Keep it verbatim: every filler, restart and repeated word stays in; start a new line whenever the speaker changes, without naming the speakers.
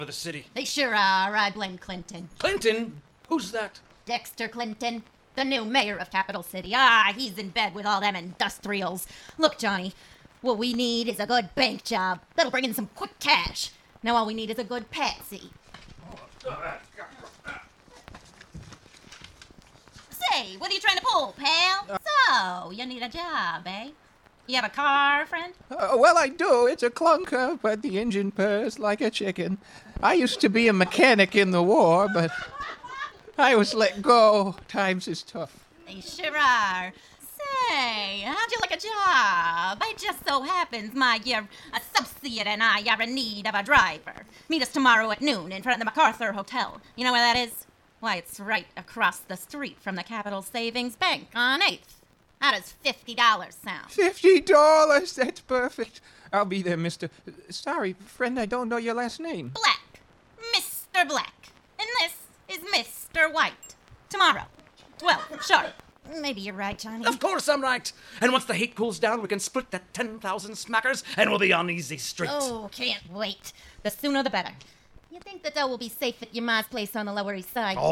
for the city.
They sure are. I blame Clinton.
Clinton? Who's that?
Dexter Clinton, the new mayor of Capital City. Ah, he's in bed with all them industrials. Look, Johnny, what we need is a good bank job that'll bring in some quick cash. Now all we need is a good patsy. Say, what are you trying to pull, pal? Uh, so, you need a job, eh? You have a car, friend?
Uh, well, I do. It's a clunker, but the engine purrs like a chicken. I used to be a mechanic in the war, but I was let go. Times is tough.
They sure are. Say, how'd you like a job? It just so happens my uh, associate and I are in need of a driver. Meet us tomorrow at noon in front of the MacArthur Hotel. You know where that is? Why, it's right across the street from the Capital Savings Bank on eighth. How does fifty dollars sound?
Fifty dollars? That's perfect. I'll be there, Mister Sorry, friend, I don't know your last name.
Black. Mister Black. And this is Mister White. Tomorrow. Well, sure. Maybe you're right, Johnny.
Of course I'm right. And once the hate cools down, we can split that ten thousand smackers and we'll be on easy street.
Oh, can't wait. The sooner the better. You think the dough will be safe at your ma's place on the Lower East Side?